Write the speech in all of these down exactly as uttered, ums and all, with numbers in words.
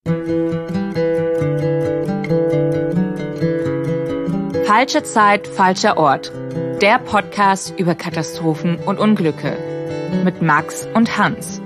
Falsche Zeit, falscher Ort. Der Podcast über Katastrophen und Unglücke. Mit Max und Hans.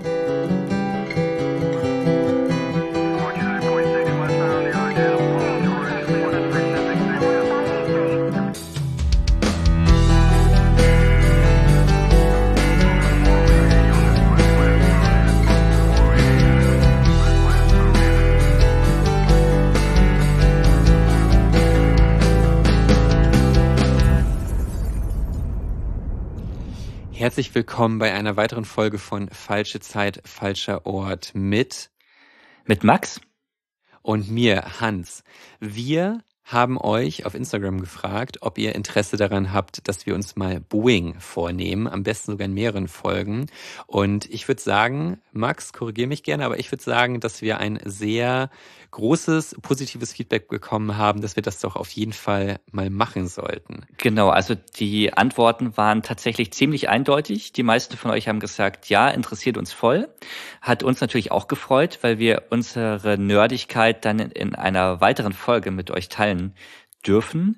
Herzlich willkommen bei einer weiteren Folge von Falsche Zeit, falscher Ort mit mit Max und mir, Hans. Wir haben euch auf Instagram gefragt, ob ihr Interesse daran habt, dass wir uns mal Boeing vornehmen, am besten sogar in mehreren Folgen. Und ich würde sagen, Max, korrigiere mich gerne, aber ich würde sagen, dass wir ein sehr großes, positives Feedback bekommen haben, dass wir das doch auf jeden Fall mal machen sollten. Genau, also die Antworten waren tatsächlich ziemlich eindeutig. Die meisten von euch haben gesagt, ja, interessiert uns voll. Hat uns natürlich auch gefreut, weil wir unsere Nerdigkeit dann in einer weiteren Folge mit euch teilen dürfen.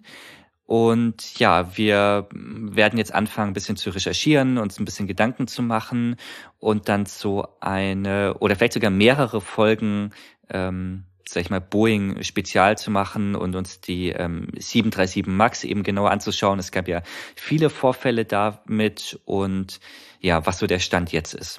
Und ja, wir werden jetzt anfangen, ein bisschen zu recherchieren, uns ein bisschen Gedanken zu machen und dann so eine oder vielleicht sogar mehrere Folgen ähm, sag ich mal, Boeing Spezial zu machen und uns die ähm, sieben drei sieben Max eben genauer anzuschauen. Es gab ja viele Vorfälle damit und ja, was so der Stand jetzt ist.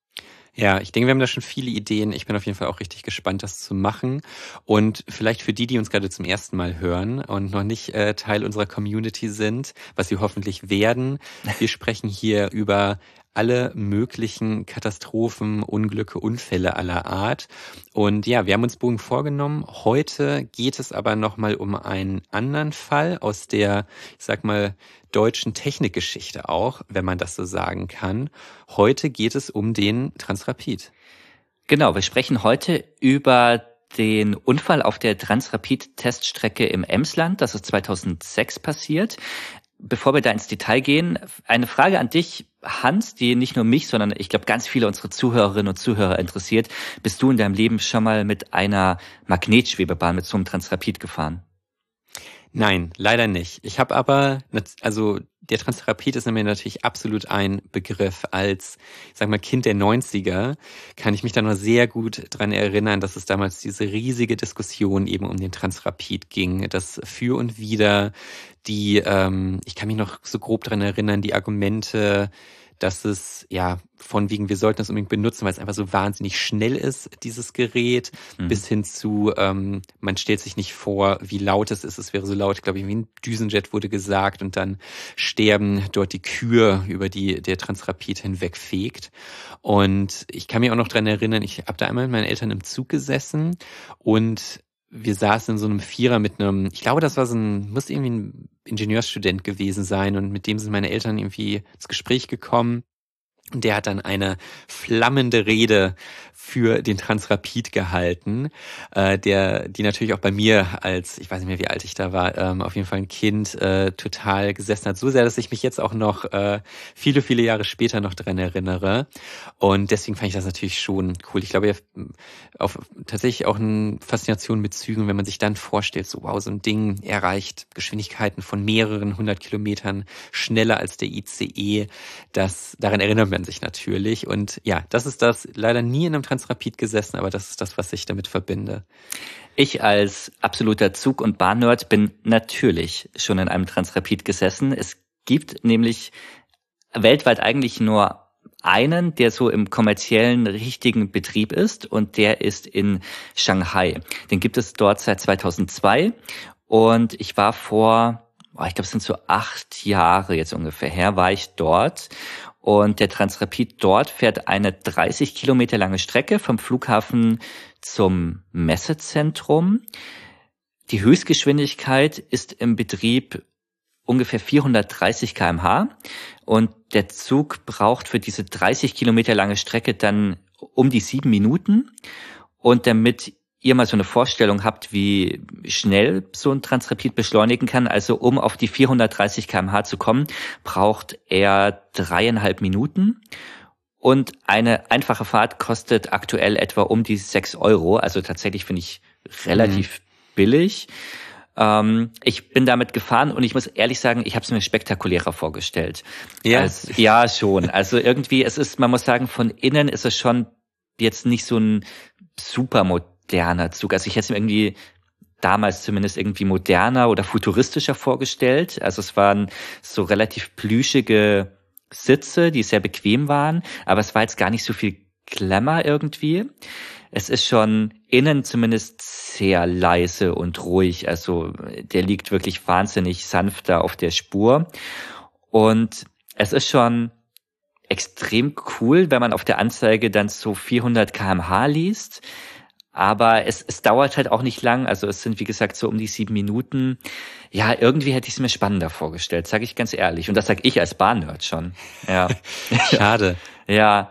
Ja, ich denke, wir haben da schon viele Ideen. Ich bin auf jeden Fall auch richtig gespannt, das zu machen. Und vielleicht für die, die uns gerade zum ersten Mal hören und noch nicht äh, Teil unserer Community sind, was sie hoffentlich werden, wir sprechen hier über alle möglichen Katastrophen, Unglücke, Unfälle aller Art. Und ja, wir haben uns Boeing vorgenommen. Heute geht es aber nochmal um einen anderen Fall aus der, ich sag mal, deutschen Technikgeschichte auch, wenn man das so sagen kann. Heute geht es um den Transrapid. Genau, wir sprechen heute über den Unfall auf der Transrapid-Teststrecke im Emsland. Das ist zweitausendsechs passiert. Bevor wir da ins Detail gehen, eine Frage an dich, Hans, die nicht nur mich, sondern ich glaube ganz viele unserer Zuhörerinnen und Zuhörer interessiert. Bist du in deinem Leben schon mal mit einer Magnetschwebebahn, mit so einem Transrapid gefahren? Nein, leider nicht. Ich habe aber, also der Transrapid ist mir natürlich absolut ein Begriff. Als, ich sag mal, Kind der neunziger kann ich mich da noch sehr gut dran erinnern, dass es damals diese riesige Diskussion eben um den Transrapid ging, das Für und Wider, die, ähm, ich kann mich noch so grob dran erinnern, die Argumente, dass es, ja, von wegen, wir sollten es unbedingt benutzen, weil es einfach so wahnsinnig schnell ist, dieses Gerät, mhm. bis hin zu, ähm, man stellt sich nicht vor, wie laut es ist. Es wäre so laut, glaube ich, wie ein Düsenjet wurde gesagt, und dann sterben dort die Kühe, über die der Transrapid hinwegfegt. Und ich kann mich auch noch dran erinnern, ich habe da einmal mit meinen Eltern im Zug gesessen und wir saßen in so einem Vierer mit einem, ich glaube, das war so ein, muss irgendwie ein Ingenieursstudent gewesen sein, und mit dem sind meine Eltern irgendwie ins Gespräch gekommen. Und der hat dann eine flammende Rede für den Transrapid gehalten, äh, der, die natürlich auch bei mir als, ich weiß nicht mehr, wie alt ich da war, ähm, auf jeden Fall ein Kind, äh, total gesessen hat. So sehr, dass ich mich jetzt auch noch äh, viele, viele Jahre später noch dran erinnere. Und deswegen fand ich das natürlich schon cool. Ich glaube, ja, auf tatsächlich auch eine Faszination mit Zügen, wenn man sich dann vorstellt, so wow, so ein Ding erreicht Geschwindigkeiten von mehreren hundert Kilometern schneller als der I C E. Das, daran erinnert man sich natürlich. Und ja, das ist das, leider nie in einem Transrapid gesessen, aber das ist das, was ich damit verbinde. Ich als absoluter Zug- und Bahnnerd bin natürlich schon in einem Transrapid gesessen. Es gibt nämlich weltweit eigentlich nur einen, der so im kommerziellen, richtigen Betrieb ist, und der ist in Shanghai. Den gibt es dort seit zweitausendzwei, und ich war vor, oh, ich glaube, es sind so acht Jahre jetzt ungefähr her, war ich dort. Und der Transrapid dort fährt eine dreißig Kilometer lange Strecke vom Flughafen zum Messezentrum. Die Höchstgeschwindigkeit ist im Betrieb ungefähr vierhundertdreißig Kilometer pro Stunde, und der Zug braucht für diese dreißig Kilometer lange Strecke dann um die sieben Minuten. Und damit ihr mal so eine Vorstellung habt, wie schnell so ein Transrapid beschleunigen kann, also um auf die vierhundertdreißig Kilometer pro Stunde zu kommen, braucht er dreieinhalb Minuten. Und eine einfache Fahrt kostet aktuell etwa um die sechs Euro. Also tatsächlich finde ich relativ mhm. billig. Ähm, ich bin damit gefahren und ich muss ehrlich sagen, ich habe es mir spektakulärer vorgestellt. Ja. Als, ja, schon. Also irgendwie, es ist, man muss sagen, von innen ist es schon jetzt nicht so ein super moderner Zug. Also ich hätte es mir irgendwie damals zumindest irgendwie moderner oder futuristischer vorgestellt. Also es waren so relativ plüschige Sitze, die sehr bequem waren, aber es war jetzt gar nicht so viel Glamour irgendwie. Es ist schon innen zumindest sehr leise und ruhig, also der liegt wirklich wahnsinnig sanft da auf der Spur und es ist schon extrem cool, wenn man auf der Anzeige dann so vierhundert Kilometer pro Stunde liest. Aber es, es dauert halt auch nicht lang, also es sind wie gesagt so um die sieben Minuten. Ja, irgendwie hätte ich es mir spannender vorgestellt, sage ich ganz ehrlich. Und das sage ich als Bahnnerd schon. Ja. Schade. Ja.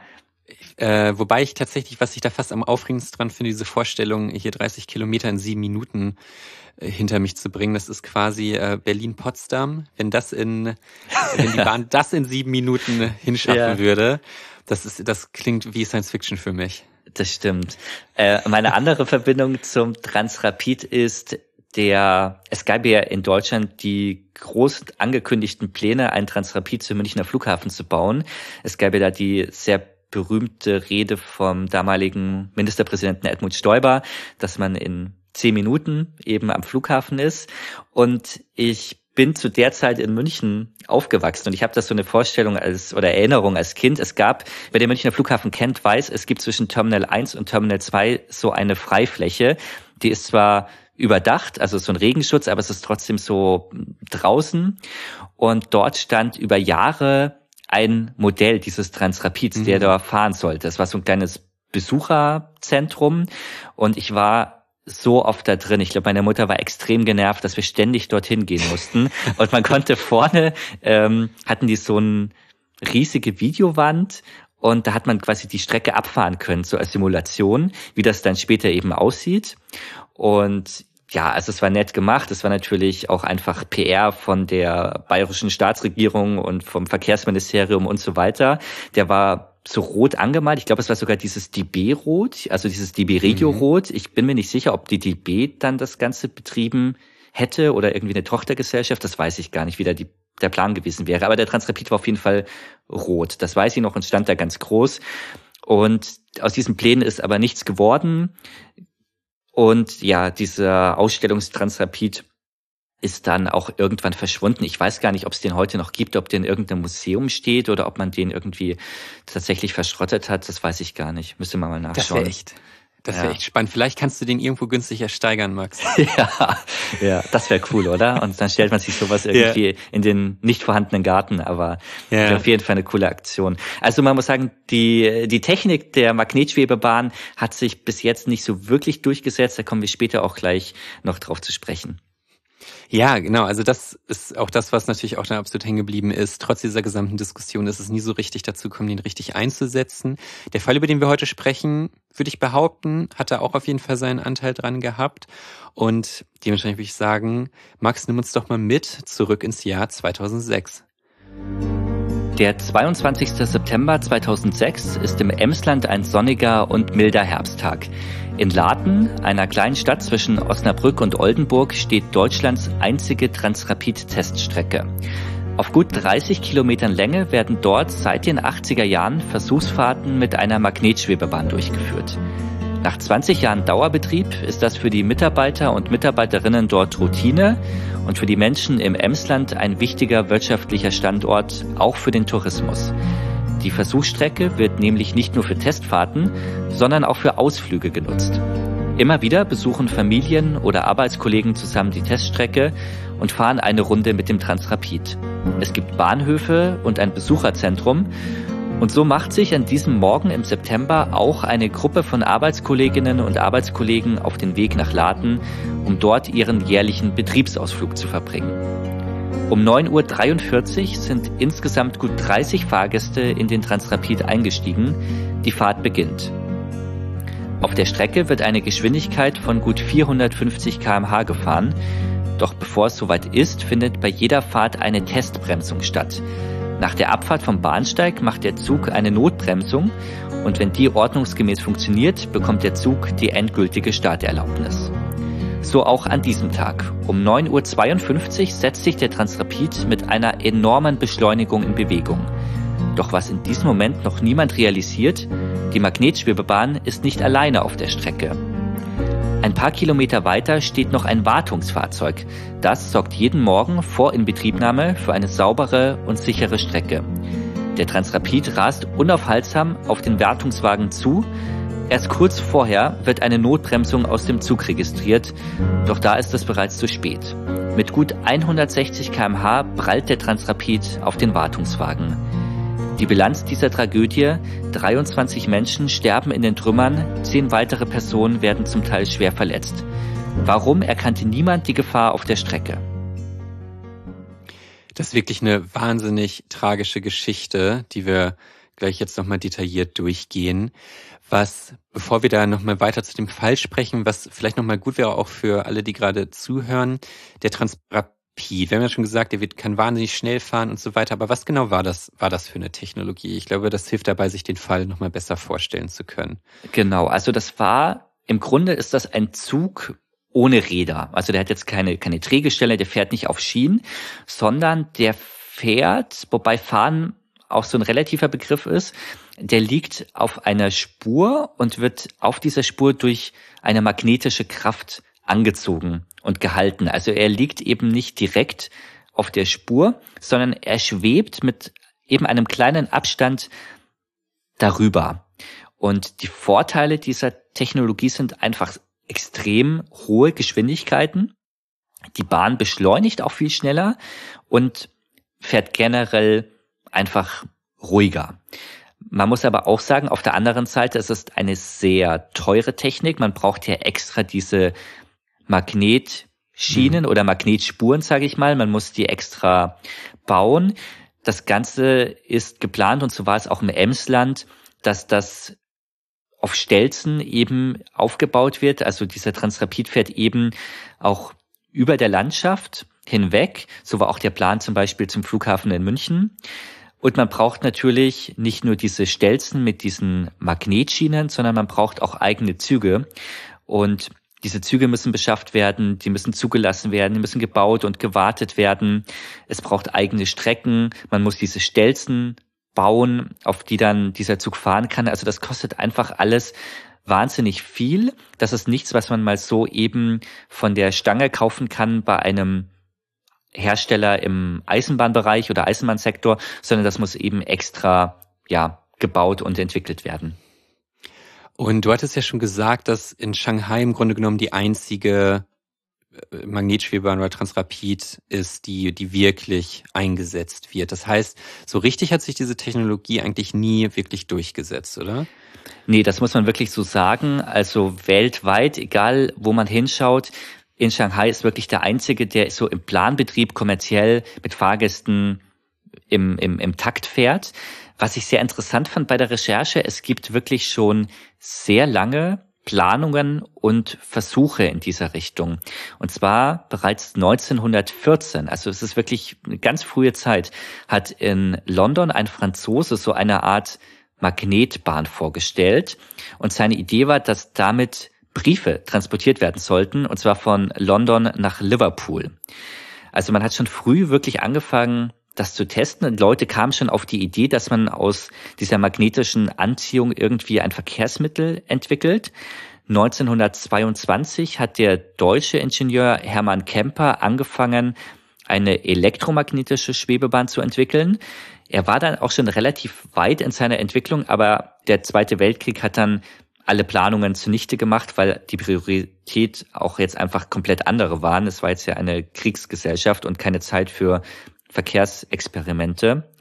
Äh, wobei ich tatsächlich, was ich da fast am aufregendsten dran finde, diese Vorstellung, hier dreißig Kilometer in sieben Minuten äh, hinter mich zu bringen, das ist quasi äh, Berlin-Potsdam. Wenn das in, wenn die Bahn das in sieben Minuten hinschaffen ja. würde, das ist, das klingt wie Science Fiction für mich. Das stimmt. Äh, meine andere Verbindung zum Transrapid ist der, es gab ja in Deutschland die groß angekündigten Pläne, einen Transrapid zum Münchner Flughafen zu bauen. Es gab ja da die sehr berühmte Rede vom damaligen Ministerpräsidenten Edmund Stoiber, dass man in zehn Minuten eben am Flughafen ist. Und ich bin zu der Zeit in München aufgewachsen und ich habe das so eine Vorstellung als oder Erinnerung als Kind. Es gab, wer den Münchner Flughafen kennt, weiß, es gibt zwischen Terminal eins und Terminal zwei so eine Freifläche. Die ist zwar überdacht, also so ein Regenschutz, aber es ist trotzdem so draußen. Und dort stand über Jahre ein Modell dieses Transrapids, mhm. der da fahren sollte. Es war so ein kleines Besucherzentrum und ich war so oft da drin. Ich glaube, meine Mutter war extrem genervt, dass wir ständig dorthin gehen mussten. Und man konnte vorne, ähm, hatten die so eine riesige Videowand und da hat man quasi die Strecke abfahren können, so als Simulation, wie das dann später eben aussieht. Und ja, also es war nett gemacht. Es war natürlich auch einfach P R von der bayerischen Staatsregierung und vom Verkehrsministerium und so weiter. Der war so rot angemalt. Ich glaube, es war sogar dieses D B-Rot, also dieses D B-Regio-Rot. Ich bin mir nicht sicher, ob die D B dann das Ganze betrieben hätte oder irgendwie eine Tochtergesellschaft. Das weiß ich gar nicht, wie da die, der Plan gewesen wäre. Aber der Transrapid war auf jeden Fall rot. Das weiß ich noch und stand da ganz groß. Und aus diesen Plänen ist aber nichts geworden. Und ja, dieser Ausstellungstransrapid ist dann auch irgendwann verschwunden. Ich weiß gar nicht, ob es den heute noch gibt, ob der in irgendeinem Museum steht oder ob man den irgendwie tatsächlich verschrottet hat. Das weiß ich gar nicht. Müsste man mal nachschauen. Das wäre echt, das wäre ja. echt spannend. Vielleicht kannst du den irgendwo günstig ersteigern, Max. ja, ja, das wäre cool, oder? Und dann stellt man sich sowas irgendwie ja. in den nicht vorhandenen Garten. Aber ja. auf jeden Fall eine coole Aktion. Also man muss sagen, die die Technik der Magnetschwebebahn hat sich bis jetzt nicht so wirklich durchgesetzt. Da kommen wir später auch gleich noch drauf zu sprechen. Ja, genau. Also das ist auch das, was natürlich auch da absolut hängen geblieben ist. Trotz dieser gesamten Diskussion ist es nie so richtig dazu gekommen, den richtig einzusetzen. Der Fall, über den wir heute sprechen, würde ich behaupten, hat da auch auf jeden Fall seinen Anteil dran gehabt. Und dementsprechend würde ich sagen, Max, nimm uns doch mal mit zurück ins Jahr zweitausendsechs. Der zweiundzwanzigster September zweitausendsechs ist im Emsland ein sonniger und milder Herbsttag. In Laten, einer kleinen Stadt zwischen Osnabrück und Oldenburg, steht Deutschlands einzige Transrapid-Teststrecke. Auf gut dreißig Kilometern Länge werden dort seit den achtziger Jahren Versuchsfahrten mit einer Magnetschwebebahn durchgeführt. Nach zwanzig Jahren Dauerbetrieb ist das für die Mitarbeiter und Mitarbeiterinnen dort Routine und für die Menschen im Emsland ein wichtiger wirtschaftlicher Standort, auch für den Tourismus. Die Versuchsstrecke wird nämlich nicht nur für Testfahrten, sondern auch für Ausflüge genutzt. Immer wieder besuchen Familien oder Arbeitskollegen zusammen die Teststrecke und fahren eine Runde mit dem Transrapid. Es gibt Bahnhöfe und ein Besucherzentrum. Und so macht sich an diesem Morgen im September auch eine Gruppe von Arbeitskolleginnen und Arbeitskollegen auf den Weg nach Laten, um dort ihren jährlichen Betriebsausflug zu verbringen. Um neun Uhr dreiundvierzig sind insgesamt gut dreißig Fahrgäste in den Transrapid eingestiegen. Die Fahrt beginnt. Auf der Strecke wird eine Geschwindigkeit von gut vierhundertfünfzig Kilometer pro Stunde gefahren. Doch bevor es soweit ist, findet bei jeder Fahrt eine Testbremsung statt. Nach der Abfahrt vom Bahnsteig macht der Zug eine Notbremsung und wenn die ordnungsgemäß funktioniert, bekommt der Zug die endgültige Starterlaubnis. So auch an diesem Tag. Um neun Uhr zweiundfünfzig setzt sich der Transrapid mit einer enormen Beschleunigung in Bewegung. Doch was in diesem Moment noch niemand realisiert, die Magnetschwebebahn ist nicht alleine auf der Strecke. Ein paar Kilometer weiter steht noch ein Wartungsfahrzeug. Das sorgt jeden Morgen vor Inbetriebnahme für eine saubere und sichere Strecke. Der Transrapid rast unaufhaltsam auf den Wartungswagen zu. Erst kurz vorher wird eine Notbremsung aus dem Zug registriert, doch da ist es bereits zu spät. Mit gut hundertsechzig Kilometer pro Stunde prallt der Transrapid auf den Wartungswagen. Die Bilanz dieser Tragödie: dreiundzwanzig Menschen sterben in den Trümmern, zehn weitere Personen werden zum Teil schwer verletzt. Warum erkannte niemand die Gefahr auf der Strecke? Das ist wirklich eine wahnsinnig tragische Geschichte, die wir gleich jetzt nochmal detailliert durchgehen. Was, bevor wir da nochmal weiter zu dem Fall sprechen, was vielleicht nochmal gut wäre auch für alle, die gerade zuhören, der Transrapid. Wir haben ja schon gesagt, der wird, kann wahnsinnig schnell fahren und so weiter. Aber was genau war das, war das für eine Technologie? Ich glaube, das hilft dabei, sich den Fall nochmal besser vorstellen zu können. Genau, also das war, im Grunde ist das ein Zug ohne Räder. Also der hat jetzt keine, keine Drehgestelle, der fährt nicht auf Schienen, sondern der fährt, wobei Fahren auch so ein relativer Begriff ist, der liegt auf einer Spur und wird auf dieser Spur durch eine magnetische Kraft angezogen und gehalten. Also er liegt eben nicht direkt auf der Spur, sondern er schwebt mit eben einem kleinen Abstand darüber. Und die Vorteile dieser Technologie sind einfach extrem hohe Geschwindigkeiten. Die Bahn beschleunigt auch viel schneller und fährt generell einfach ruhiger. Man muss aber auch sagen, auf der anderen Seite, es ist eine sehr teure Technik. Man braucht ja extra diese Magnetschienen mhm. oder Magnetspuren, sage ich mal. Man muss die extra bauen. Das Ganze ist geplant, und so war es auch im Emsland, dass das auf Stelzen eben aufgebaut wird. Also dieser Transrapid fährt eben auch über der Landschaft hinweg. So war auch der Plan zum Beispiel zum Flughafen in München. Und man braucht natürlich nicht nur diese Stelzen mit diesen Magnetschienen, sondern man braucht auch eigene Züge. Und diese Züge müssen beschafft werden, die müssen zugelassen werden, die müssen gebaut und gewartet werden. Es braucht eigene Strecken, man muss diese Stelzen bauen, auf die dann dieser Zug fahren kann. Also das kostet einfach alles wahnsinnig viel. Das ist nichts, was man mal so eben von der Stange kaufen kann bei einem Hersteller im Eisenbahnbereich oder Eisenbahnsektor, sondern das muss eben extra ja gebaut und entwickelt werden. Und du hattest ja schon gesagt, dass in Shanghai im Grunde genommen die einzige Magnetschwebebahn oder Transrapid ist, die die wirklich eingesetzt wird. Das heißt, so richtig hat sich diese Technologie eigentlich nie wirklich durchgesetzt, oder? Nee, das muss man wirklich so sagen. Also weltweit, egal wo man hinschaut, in Shanghai ist wirklich der einzige, der so im Planbetrieb kommerziell mit Fahrgästen im, im, im Takt fährt. Was ich sehr interessant fand bei der Recherche, es gibt wirklich schon sehr lange Planungen und Versuche in dieser Richtung. Und zwar bereits neunzehnhundertvierzehn, also es ist wirklich eine ganz frühe Zeit, hat in London ein Franzose so eine Art Magnetbahn vorgestellt. Und seine Idee war, dass damit Briefe transportiert werden sollten, und zwar von London nach Liverpool. Also man hat schon früh wirklich angefangen, das zu testen, und Leute kamen schon auf die Idee, dass man aus dieser magnetischen Anziehung irgendwie ein Verkehrsmittel entwickelt. neunzehnhundertzweiundzwanzig hat der deutsche Ingenieur Hermann Kemper angefangen, eine elektromagnetische Schwebebahn zu entwickeln. Er war dann auch schon relativ weit in seiner Entwicklung, aber der Zweite Weltkrieg hat dann alle Planungen zunichte gemacht, weil die Priorität auch jetzt einfach komplett andere waren. Es war jetzt ja eine Kriegsgesellschaft und keine Zeit für Verkehrsexperimente.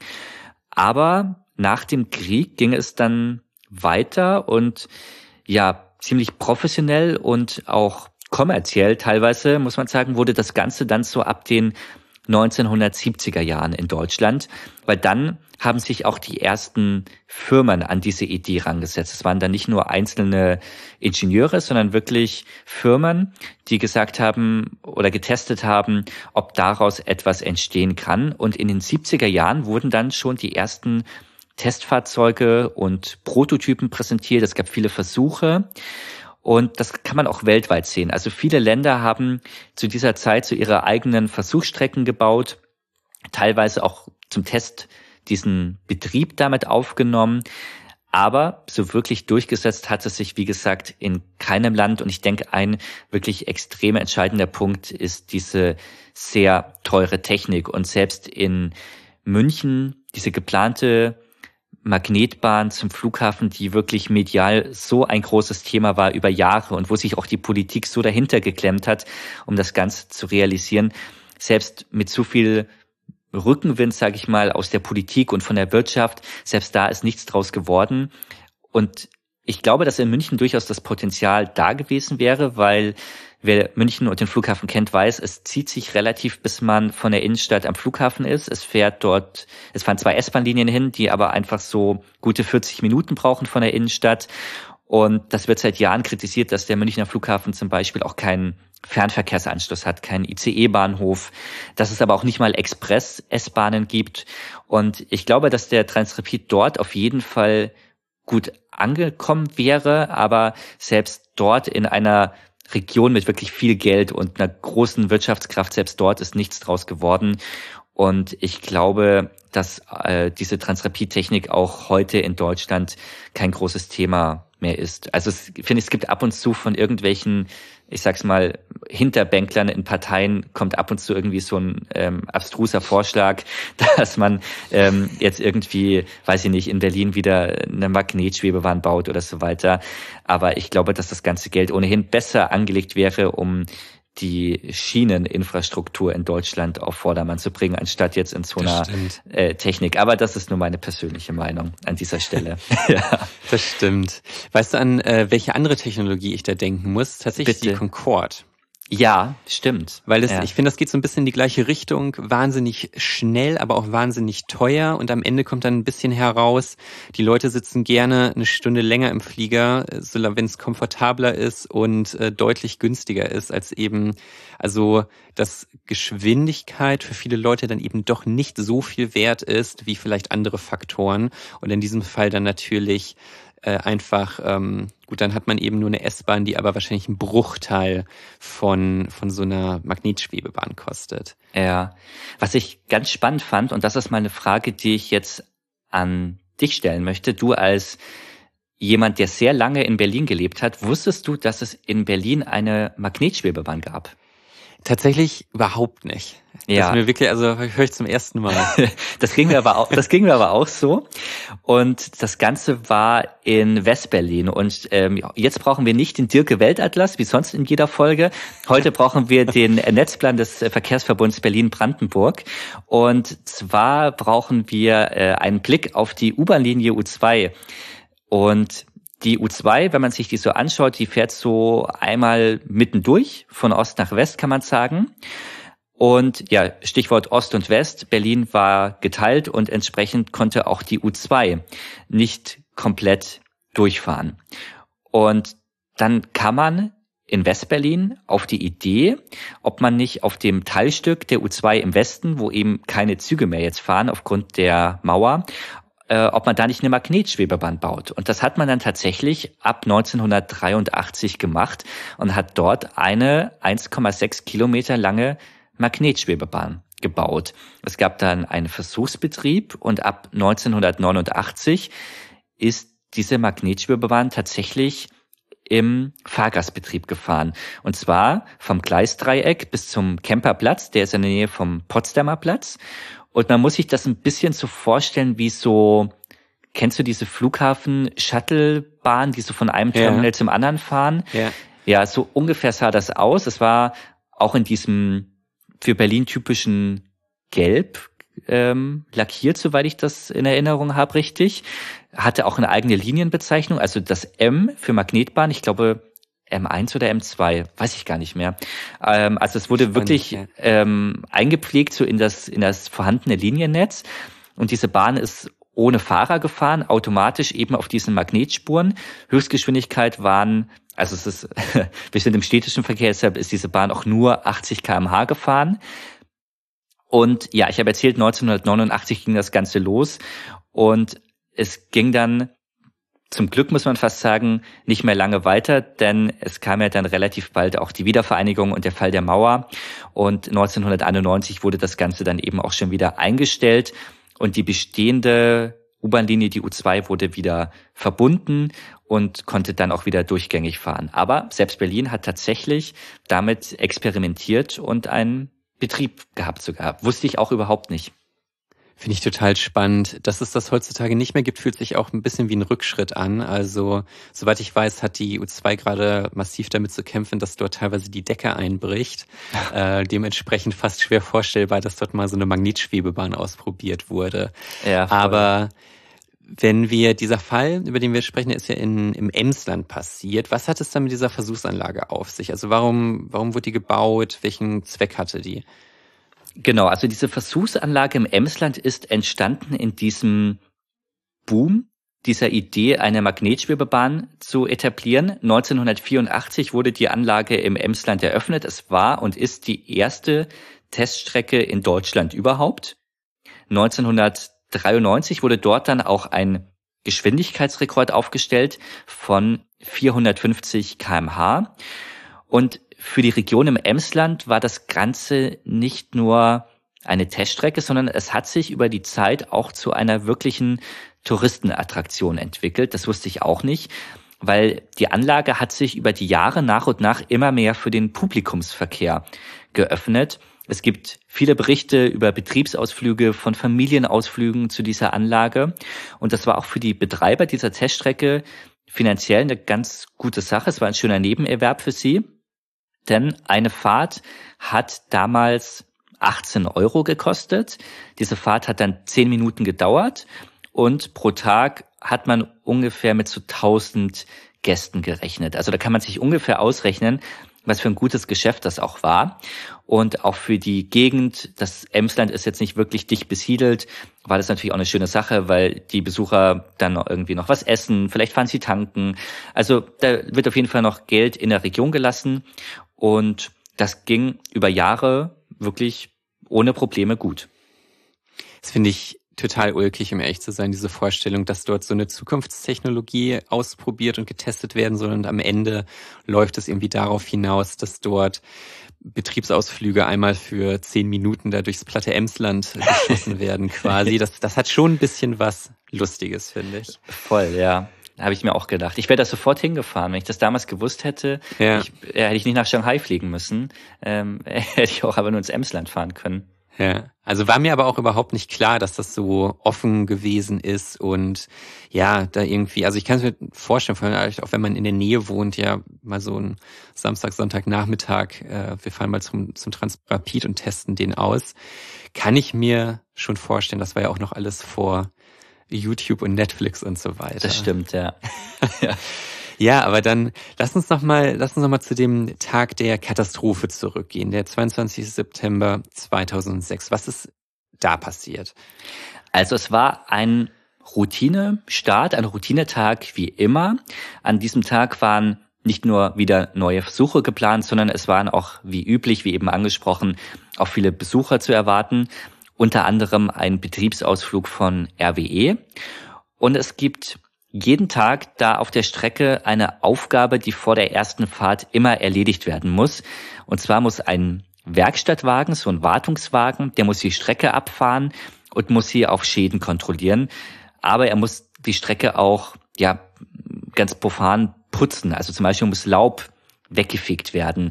Aber nach dem Krieg ging es dann weiter und ja, ziemlich professionell und auch kommerziell teilweise, muss man sagen, wurde das Ganze dann so ab den neunzehnhundertsiebziger Jahren in Deutschland, weil dann haben sich auch die ersten Firmen an diese Idee rangesetzt. Es waren dann nicht nur einzelne Ingenieure, sondern wirklich Firmen, die gesagt haben oder getestet haben, ob daraus etwas entstehen kann. Und in den siebziger Jahren wurden dann schon die ersten Testfahrzeuge und Prototypen präsentiert. Es gab viele Versuche. Und das kann man auch weltweit sehen. Also viele Länder haben zu dieser Zeit so ihre eigenen Versuchsstrecken gebaut, teilweise auch zum Test diesen Betrieb damit aufgenommen. Aber so wirklich durchgesetzt hat es sich, wie gesagt, in keinem Land. Und ich denke, ein wirklich extrem entscheidender Punkt ist diese sehr teure Technik. Und selbst in München, diese geplante Magnetbahn zum Flughafen, die wirklich medial so ein großes Thema war über Jahre und wo sich auch die Politik so dahinter geklemmt hat, um das Ganze zu realisieren. Selbst mit so viel Rückenwind, sage ich mal, aus der Politik und von der Wirtschaft, selbst da ist nichts draus geworden. Und ich glaube, dass in München durchaus das Potenzial da gewesen wäre, weil wer München und den Flughafen kennt, weiß, es zieht sich relativ, bis man von der Innenstadt am Flughafen ist. Es fährt dort, es fahren zwei S-Bahn-Linien hin, die aber einfach so gute vierzig Minuten brauchen von der Innenstadt. Und das wird seit Jahren kritisiert, dass der Münchner Flughafen zum Beispiel auch keinen Fernverkehrsanschluss hat, keinen I C E-Bahnhof, dass es aber auch nicht mal Express-S-Bahnen gibt. Und ich glaube, dass der Transrapid dort auf jeden Fall gut angekommen wäre, aber selbst dort in einer Region mit wirklich viel Geld und einer großen Wirtschaftskraft, selbst dort ist nichts draus geworden. Und ich glaube, dass äh, diese Transrapid-Technik auch heute in Deutschland kein großes Thema mehr ist. Also es, ich finde, es gibt ab und zu von irgendwelchen, ich sag's mal, Hinterbänklern in Parteien kommt ab und zu irgendwie so ein ähm, abstruser Vorschlag, dass man ähm, jetzt irgendwie, weiß ich nicht, in Berlin wieder eine Magnetschwebebahn baut oder so weiter. Aber ich glaube, dass das ganze Geld ohnehin besser angelegt wäre, um die Schieneninfrastruktur in Deutschland auf Vordermann zu bringen, anstatt jetzt in so einer äh, Technik. Aber das ist nur meine persönliche Meinung an dieser Stelle. Ja. Das stimmt. Weißt du, an äh, welche andere Technologie ich da denken muss? Tatsächlich Bitte. Die Concorde. Ja, stimmt. Weil es, ja. ich finde, das geht so ein bisschen in die gleiche Richtung. Wahnsinnig schnell, aber auch wahnsinnig teuer. Und am Ende kommt dann ein bisschen heraus, die Leute sitzen gerne eine Stunde länger im Flieger, so wenn es komfortabler ist und äh, deutlich günstiger ist als eben, also dass Geschwindigkeit für viele Leute dann eben doch nicht so viel wert ist wie vielleicht andere Faktoren. Und in diesem Fall dann natürlich Äh, einfach, ähm, gut, dann hat man eben nur eine S-Bahn, die aber wahrscheinlich einen Bruchteil von von so einer Magnetschwebebahn kostet. Ja, was ich ganz spannend fand, und das ist mal eine Frage, die ich jetzt an dich stellen möchte, du als jemand, der sehr lange in Berlin gelebt hat, wusstest du, dass es in Berlin eine Magnetschwebebahn gab? Tatsächlich überhaupt nicht. Ja. Das ist mir wirklich, also höre ich zum ersten Mal. Das ging mir aber auch, das ging mir aber auch so. Und das Ganze war in Westberlin. Und ähm, jetzt brauchen wir nicht den Dirke-Weltatlas, wie sonst in jeder Folge. Heute brauchen wir den Netzplan des Verkehrsverbunds Berlin-Brandenburg. Und zwar brauchen wir äh, einen Blick auf die U-Bahn-Linie U zwei. Und die U zwei, wenn man sich die so anschaut, die fährt so einmal mittendurch, von Ost nach West, kann man sagen. Und ja, Stichwort Ost und West, Berlin war geteilt und entsprechend konnte auch die U zwei nicht komplett durchfahren. Und dann kam man in Westberlin auf die Idee, ob man nicht auf dem Teilstück der U zwei im Westen, wo eben keine Züge mehr jetzt fahren aufgrund der Mauer, Äh, ob man da nicht eine Magnetschwebebahn baut. Und das hat man dann tatsächlich ab neunzehnhundertdreiundachtzig gemacht und hat dort eine eins Komma sechs Kilometer lange Magnetschwebebahn gebaut. Es gab dann einen Versuchsbetrieb und ab neunzehnhundertneunundachtzig ist diese Magnetschwebebahn tatsächlich im Fahrgastbetrieb gefahren. Und zwar vom Gleisdreieck bis zum Kemperplatz, der ist in der Nähe vom Potsdamer Platz. Und man muss sich das ein bisschen so vorstellen, wie so, kennst du diese Flughafen-Shuttle-Bahn, die so von einem Terminal ja. zum anderen fahren? Ja. Ja, so ungefähr sah das aus. Es war auch in diesem für Berlin typischen Gelb ähm, lackiert, soweit ich das in Erinnerung habe, richtig. Hatte auch eine eigene Linienbezeichnung, also das M für Magnetbahn. Ich glaube, M eins oder M zwei, weiß ich gar nicht mehr. Ähm, also es wurde Spannend, wirklich ja. ähm, eingepflegt so in das in das vorhandene Liniennetz und diese Bahn ist ohne Fahrer gefahren, automatisch eben auf diesen Magnetspuren. Höchstgeschwindigkeit waren, also es ist, wir sind im städtischen Verkehr, deshalb ist diese Bahn auch nur achtzig Kilometer pro Stunde gefahren. Und ja, ich habe erzählt, neunzehnhundertneunundachtzig ging das Ganze los und es ging dann, zum Glück muss man fast sagen, nicht mehr lange weiter, denn es kam ja dann relativ bald auch die Wiedervereinigung und der Fall der Mauer und neunzehnhunderteinundneunzig wurde das Ganze dann eben auch schon wieder eingestellt und die bestehende U-Bahn-Linie, die U zwei, wurde wieder verbunden und konnte dann auch wieder durchgängig fahren. Aber selbst Berlin hat tatsächlich damit experimentiert und einen Betrieb gehabt sogar. Wusste ich auch überhaupt nicht. Finde ich total spannend. Dass es das heutzutage nicht mehr gibt, fühlt sich auch ein bisschen wie ein Rückschritt an. Also, soweit ich weiß, hat die U zwei gerade massiv damit zu kämpfen, dass dort teilweise die Decke einbricht. äh, dementsprechend fast schwer vorstellbar, dass dort mal so eine Magnetschwebebahn ausprobiert wurde. Ja, voll. Aber wenn wir, dieser Fall, über den wir sprechen, der ist ja in, im Emsland passiert. Was hat es dann mit dieser Versuchsanlage auf sich? Also warum, warum wurde die gebaut? Welchen Zweck hatte die? Genau, also diese Versuchsanlage im Emsland ist entstanden in diesem Boom dieser Idee, eine Magnetschwebebahn zu etablieren. neunzehnhundertvierundachtzig wurde die Anlage im Emsland eröffnet. Es war und ist die erste Teststrecke in Deutschland überhaupt. neunzehnhundertdreiundneunzig wurde dort dann auch ein Geschwindigkeitsrekord aufgestellt von vierhundertfünfzig Kilometer pro Stunde. Und für die Region im Emsland war das Ganze nicht nur eine Teststrecke, sondern es hat sich über die Zeit auch zu einer wirklichen Touristenattraktion entwickelt. Das wusste ich auch nicht, weil die Anlage hat sich über die Jahre nach und nach immer mehr für den Publikumsverkehr geöffnet. Es gibt viele Berichte über Betriebsausflüge von Familienausflügen zu dieser Anlage. Und das war auch für die Betreiber dieser Teststrecke finanziell eine ganz gute Sache. Es war ein schöner Nebenerwerb für sie. Denn eine Fahrt hat damals achtzehn Euro gekostet. Diese Fahrt hat dann zehn Minuten gedauert und pro Tag hat man ungefähr mit so tausend Gästen gerechnet. Also da kann man sich ungefähr ausrechnen, was für ein gutes Geschäft das auch war. Und auch für die Gegend, das Emsland ist jetzt nicht wirklich dicht besiedelt, war das natürlich auch eine schöne Sache, weil die Besucher dann irgendwie noch was essen, vielleicht fahren sie tanken. Also da wird auf jeden Fall noch Geld in der Region gelassen. Und das ging über Jahre wirklich ohne Probleme gut. Das finde ich total ulkig, um ehrlich zu sein, diese Vorstellung, dass dort so eine Zukunftstechnologie ausprobiert und getestet werden soll und am Ende läuft es irgendwie darauf hinaus, dass dort Betriebsausflüge einmal für zehn Minuten da durchs platte Emsland geschossen werden quasi. Das, das hat schon ein bisschen was Lustiges, finde ich. Voll, ja. Habe ich mir auch gedacht. Ich wäre da sofort hingefahren. Wenn ich das damals gewusst hätte, ja. ich, äh, hätte ich nicht nach Shanghai fliegen müssen. Ähm, hätte ich auch aber nur ins Emsland fahren können. Ja, also war mir aber auch überhaupt nicht klar, dass das so offen gewesen ist und ja, da irgendwie, also ich kann es mir vorstellen, vor allem auch wenn man in der Nähe wohnt, ja, mal so ein Samstag, Sonntagnachmittag, äh, wir fahren mal zum, zum Transrapid und testen den aus, kann ich mir schon vorstellen, das war ja auch noch alles vor YouTube und Netflix und so weiter. Das stimmt, ja. ja. Ja, aber dann lass uns noch mal, lass uns noch mal zu dem Tag der Katastrophe zurückgehen, der zweiundzwanzigsten September zweitausendsechs. Was ist da passiert? Also es war ein Routinestart, ein Routinetag wie immer. An diesem Tag waren nicht nur wieder neue Versuche geplant, sondern es waren auch wie üblich, wie eben angesprochen, auch viele Besucher zu erwarten. Unter anderem ein Betriebsausflug von R W E. Und es gibt jeden Tag da auf der Strecke eine Aufgabe, die vor der ersten Fahrt immer erledigt werden muss. Und zwar muss ein Werkstattwagen, so ein Wartungswagen, der muss die Strecke abfahren und muss sie auf Schäden kontrollieren. Aber er muss die Strecke auch, ja, ganz profan putzen. Also zum Beispiel muss Laub weggefegt werden.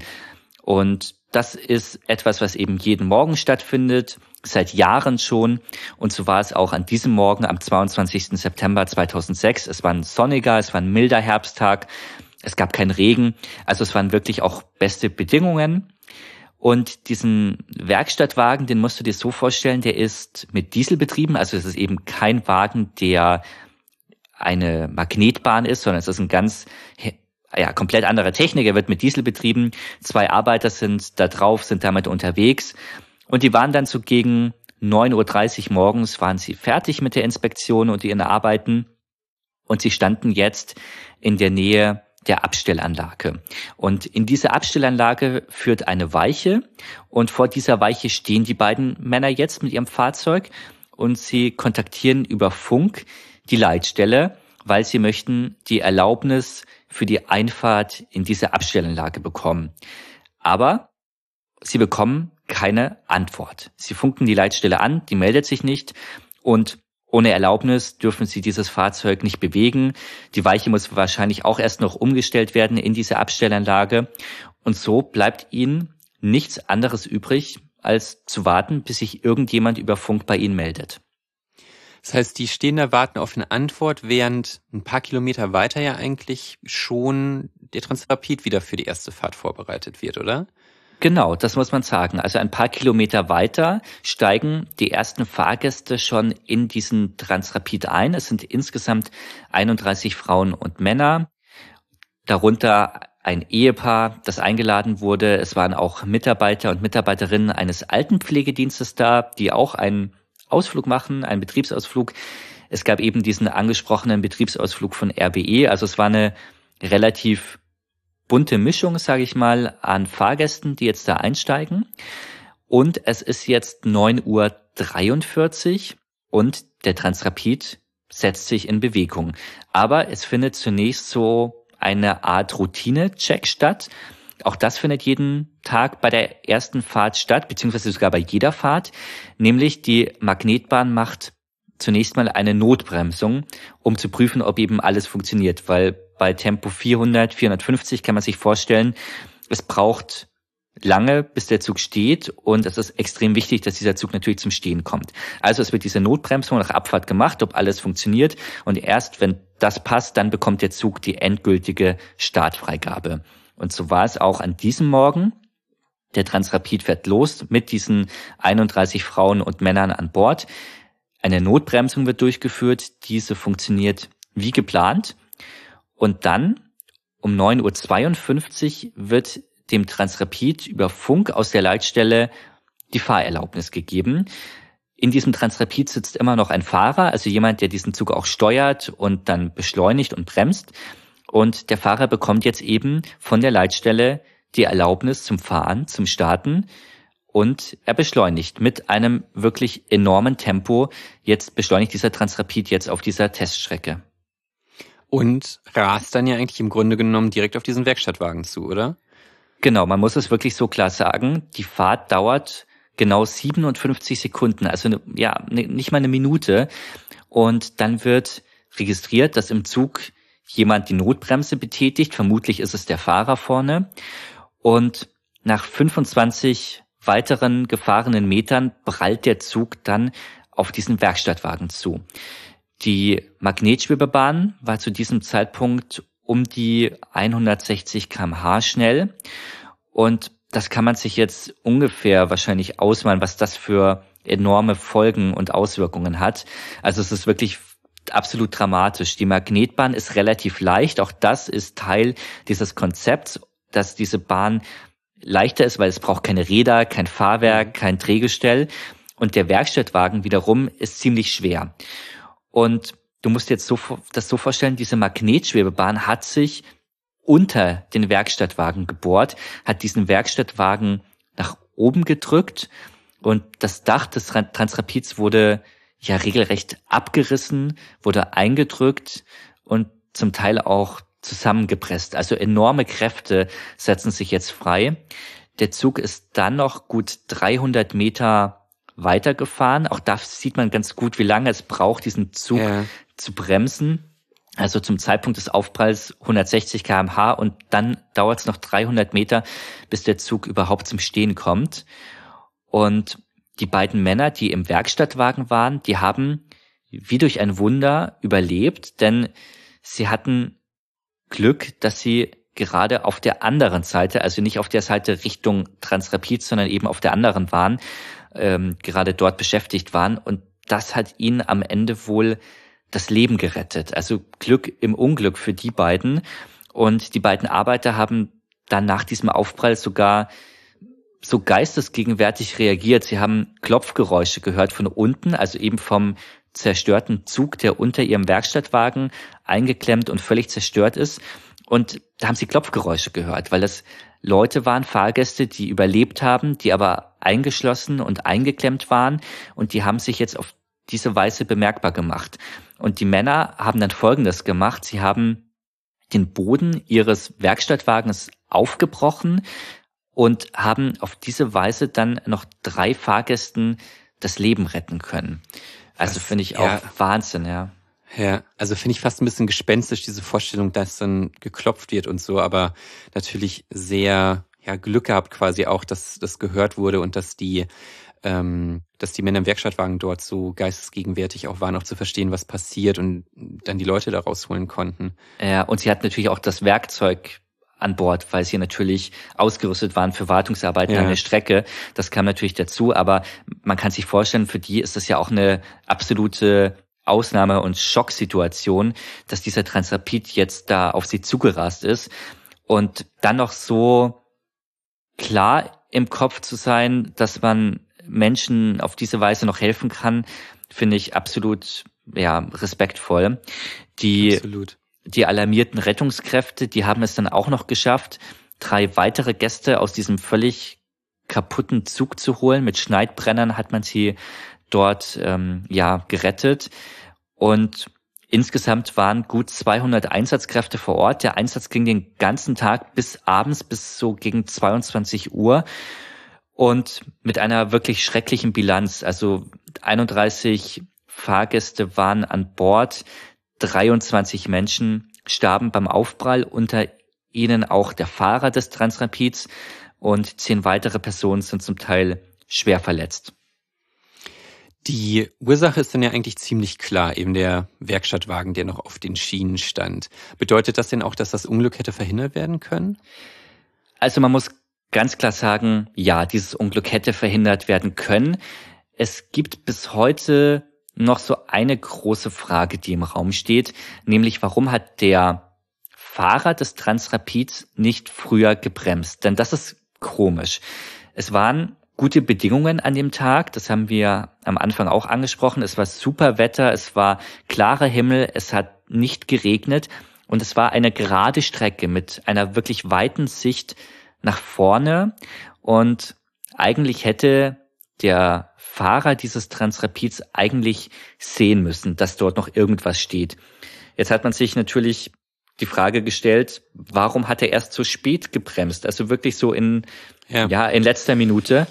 Und das ist etwas, was eben jeden Morgen stattfindet, seit Jahren schon. Und so war es auch an diesem Morgen am zweiundzwanzigsten September zweitausendsechs. Es war ein sonniger, es war ein milder Herbsttag. Es gab keinen Regen. Also es waren wirklich auch beste Bedingungen. Und diesen Werkstattwagen, den musst du dir so vorstellen, der ist mit Diesel betrieben. Also es ist eben kein Wagen, der eine Magnetbahn ist, sondern es ist ein ganz ja, komplett andere Technik. Er wird mit Diesel betrieben. Zwei Arbeiter sind da drauf, sind damit unterwegs. Und die waren dann so gegen neun Uhr dreißig morgens waren sie fertig mit der Inspektion und ihren Arbeiten. Und sie standen jetzt in der Nähe der Abstellanlage. Und in diese Abstellanlage führt eine Weiche. Und vor dieser Weiche stehen die beiden Männer jetzt mit ihrem Fahrzeug. Und sie kontaktieren über Funk die Leitstelle, weil sie möchten die Erlaubnis für die Einfahrt in diese Abstellanlage bekommen. Aber sie bekommen keine Antwort. Sie funken die Leitstelle an, die meldet sich nicht und ohne Erlaubnis dürfen sie dieses Fahrzeug nicht bewegen. Die Weiche muss wahrscheinlich auch erst noch umgestellt werden in diese Abstellanlage. Und so bleibt ihnen nichts anderes übrig, als zu warten, bis sich irgendjemand über Funk bei ihnen meldet. Das heißt, die stehen da, warten auf eine Antwort, während ein paar Kilometer weiter ja eigentlich schon der Transrapid wieder für die erste Fahrt vorbereitet wird, oder? Genau, das muss man sagen. Also ein paar Kilometer weiter steigen die ersten Fahrgäste schon in diesen Transrapid ein. Es sind insgesamt einunddreißig Frauen und Männer, darunter ein Ehepaar, das eingeladen wurde. Es waren auch Mitarbeiter und Mitarbeiterinnen eines Altenpflegedienstes da, die auch einen Ausflug machen, einen Betriebsausflug. Es gab eben diesen angesprochenen Betriebsausflug von R B E. Also es war eine relativ bunte Mischung, sage ich mal, an Fahrgästen, die jetzt da einsteigen. Und es ist jetzt neun Uhr dreiundvierzig und der Transrapid setzt sich in Bewegung. Aber es findet zunächst so eine Art Routine-Check statt. Auch das findet jeden Tag bei der ersten Fahrt statt, beziehungsweise sogar bei jeder Fahrt. Nämlich die Magnetbahn macht zunächst mal eine Notbremsung, um zu prüfen, ob eben alles funktioniert. Weil bei Tempo vierhundert, vierhundertfünfzig kann man sich vorstellen, es braucht lange, bis der Zug steht und es ist extrem wichtig, dass dieser Zug natürlich zum Stehen kommt. Also es wird diese Notbremsung nach Abfahrt gemacht, ob alles funktioniert und erst wenn das passt, dann bekommt der Zug die endgültige Startfreigabe. Und so war es auch an diesem Morgen. Der Transrapid fährt los mit diesen einunddreißig Frauen und Männern an Bord. Eine Notbremsung wird durchgeführt, diese funktioniert wie geplant. Und dann um neun Uhr zweiundfünfzig wird dem Transrapid über Funk aus der Leitstelle die Fahrerlaubnis gegeben. In diesem Transrapid sitzt immer noch ein Fahrer, also jemand, der diesen Zug auch steuert und dann beschleunigt und bremst. Und der Fahrer bekommt jetzt eben von der Leitstelle die Erlaubnis zum Fahren, zum Starten. Und er beschleunigt mit einem wirklich enormen Tempo. Jetzt beschleunigt dieser Transrapid jetzt auf dieser Teststrecke. Und rast dann ja eigentlich im Grunde genommen direkt auf diesen Werkstattwagen zu, oder? Genau, man muss es wirklich so klar sagen. Die Fahrt dauert genau siebenundfünfzig Sekunden, also ne, ja nicht mal eine Minute. Und dann wird registriert, dass im Zug jemand die Notbremse betätigt. Vermutlich ist es der Fahrer vorne. Und nach fünfundzwanzig weiteren gefahrenen Metern prallt der Zug dann auf diesen Werkstattwagen zu. Die Magnetschwebebahn war zu diesem Zeitpunkt um die hundertsechzig Kilometer pro Stunde schnell. Und das kann man sich jetzt ungefähr wahrscheinlich ausmalen, was das für enorme Folgen und Auswirkungen hat. Also es ist wirklich absolut dramatisch. Die Magnetbahn ist relativ leicht. Auch das ist Teil dieses Konzepts, dass diese Bahn leichter ist, weil es braucht keine Räder, kein Fahrwerk, kein Drehgestell. Und der Werkstattwagen wiederum ist ziemlich schwer. Und du musst jetzt so, das so vorstellen, diese Magnetschwebebahn hat sich unter den Werkstattwagen gebohrt, hat diesen Werkstattwagen nach oben gedrückt und das Dach des Transrapids wurde ja regelrecht abgerissen, wurde eingedrückt und zum Teil auch zusammengepresst. Also enorme Kräfte setzen sich jetzt frei. Der Zug ist dann noch gut dreihundert Meter weitergefahren. Auch da sieht man ganz gut, wie lange es braucht, diesen Zug ja. zu bremsen. Also zum Zeitpunkt des Aufpralls hundertsechzig Kilometer pro Stunde und dann dauert es noch dreihundert Meter, bis der Zug überhaupt zum Stehen kommt. Und die beiden Männer, die im Werkstattwagen waren, die haben wie durch ein Wunder überlebt, denn sie hatten Glück, dass sie gerade auf der anderen Seite, also nicht auf der Seite Richtung Transrapid, sondern eben auf der anderen waren, ähm, gerade dort beschäftigt waren. Und das hat ihnen am Ende wohl das Leben gerettet. Also Glück im Unglück für die beiden. Und die beiden Arbeiter haben dann nach diesem Aufprall sogar so geistesgegenwärtig reagiert. Sie haben Klopfgeräusche gehört von unten, also eben vom zerstörten Zug, der unter ihrem Werkstattwagen eingeklemmt und völlig zerstört ist. Und da haben sie Klopfgeräusche gehört, weil das Leute waren, Fahrgäste, die überlebt haben, die aber eingeschlossen und eingeklemmt waren, und die haben sich jetzt auf diese Weise bemerkbar gemacht. Und die Männer haben dann Folgendes gemacht: Sie haben den Boden ihres Werkstattwagens aufgebrochen und haben auf diese Weise dann noch drei Fahrgästen das Leben retten können. Also finde ich auch ja. Wahnsinn, ja. Ja, also finde ich fast ein bisschen gespenstisch, diese Vorstellung, dass dann geklopft wird und so, aber natürlich sehr ja Glück gehabt quasi auch, dass das gehört wurde und dass die ähm, dass die Männer im Werkstattwagen dort so geistesgegenwärtig auch waren, auch zu verstehen, was passiert, und dann die Leute da rausholen konnten. Ja, und sie hatten natürlich auch das Werkzeug an Bord, weil sie natürlich ausgerüstet waren für Wartungsarbeiten ja. an der Strecke. Das kam natürlich dazu, aber man kann sich vorstellen, für die ist das ja auch eine absolute Ausnahme- und Schocksituation, dass dieser Transrapid jetzt da auf sie zugerast ist, und dann noch so klar im Kopf zu sein, dass man Menschen auf diese Weise noch helfen kann, finde ich absolut ja respektvoll. Die absolut. Die alarmierten Rettungskräfte, die haben es dann auch noch geschafft, drei weitere Gäste aus diesem völlig kaputten Zug zu holen. Mit Schneidbrennern hat man sie dort ähm, ja gerettet. Und insgesamt waren gut zweihundert Einsatzkräfte vor Ort. Der Einsatz ging den ganzen Tag bis abends, bis so gegen zweiundzwanzig Uhr. Und mit einer wirklich schrecklichen Bilanz. Also einunddreißig Fahrgäste waren an Bord. dreiundzwanzig Menschen starben beim Aufprall, unter ihnen auch der Fahrer des Transrapids, und zehn weitere Personen sind zum Teil schwer verletzt. Die Ursache ist dann ja eigentlich ziemlich klar, eben der Werkstattwagen, der noch auf den Schienen stand. Bedeutet das denn auch, dass das Unglück hätte verhindert werden können? Also man muss ganz klar sagen, ja, dieses Unglück hätte verhindert werden können. Es gibt bis heute noch so eine große Frage, die im Raum steht, nämlich warum hat der Fahrer des Transrapids nicht früher gebremst? Denn das ist komisch. Es waren gute Bedingungen an dem Tag, das haben wir am Anfang auch angesprochen. Es war super Wetter, es war klarer Himmel, es hat nicht geregnet und es war eine gerade Strecke mit einer wirklich weiten Sicht nach vorne, und eigentlich hätte der Fahrer dieses Transrapids eigentlich sehen müssen, dass dort noch irgendwas steht. Jetzt hat man sich natürlich die Frage gestellt, warum hat er erst so spät gebremst? Also wirklich so in, ja, ja in letzter Minute.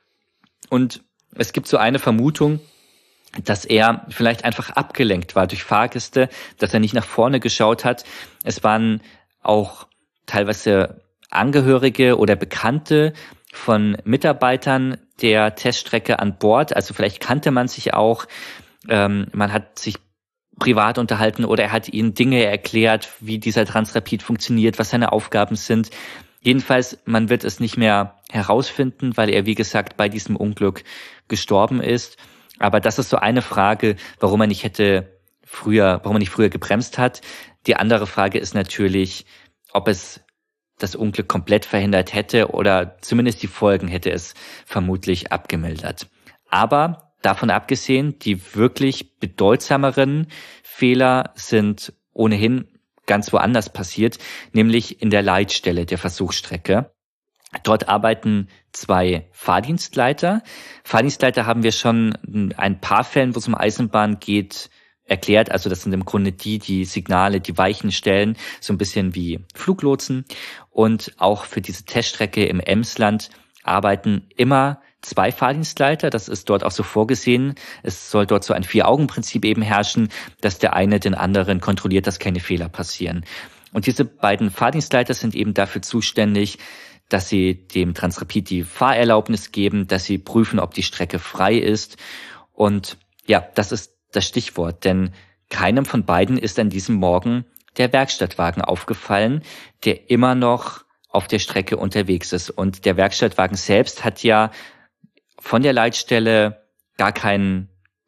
Und es gibt so eine Vermutung, dass er vielleicht einfach abgelenkt war durch Fahrgäste, dass er nicht nach vorne geschaut hat. Es waren auch teilweise Angehörige oder Bekannte von Mitarbeitern der Teststrecke an Bord. Also vielleicht kannte man sich auch, ähm, man hat sich privat unterhalten oder er hat ihnen Dinge erklärt, wie dieser Transrapid funktioniert, was seine Aufgaben sind. Jedenfalls, man wird es nicht mehr herausfinden, weil er, wie gesagt, bei diesem Unglück gestorben ist. Aber das ist so eine Frage, warum er nicht hätte früher, warum er nicht früher gebremst hat. Die andere Frage ist natürlich, ob es das Unglück komplett verhindert hätte oder zumindest die Folgen hätte es vermutlich abgemildert. Aber davon abgesehen, die wirklich bedeutsameren Fehler sind ohnehin ganz woanders passiert, nämlich in der Leitstelle der Versuchsstrecke. Dort arbeiten zwei Fahrdienstleiter. Fahrdienstleiter haben wir schon in ein paar Fällen, wo es um Eisenbahn geht, erklärt. Also das sind im Grunde die, die Signale, die Weichen stellen, so ein bisschen wie Fluglotsen. Und auch für diese Teststrecke im Emsland arbeiten immer zwei Fahrdienstleiter. Das ist dort auch so vorgesehen. Es soll dort so ein Vier-Augen-Prinzip eben herrschen, dass der eine den anderen kontrolliert, dass keine Fehler passieren. Und diese beiden Fahrdienstleiter sind eben dafür zuständig, dass sie dem Transrapid die Fahrerlaubnis geben, dass sie prüfen, ob die Strecke frei ist. Und ja, das ist das Stichwort, denn keinem von beiden ist an diesem Morgen der Werkstattwagen aufgefallen, der immer noch auf der Strecke unterwegs ist. Und der Werkstattwagen selbst hat ja von der Leitstelle gar keinen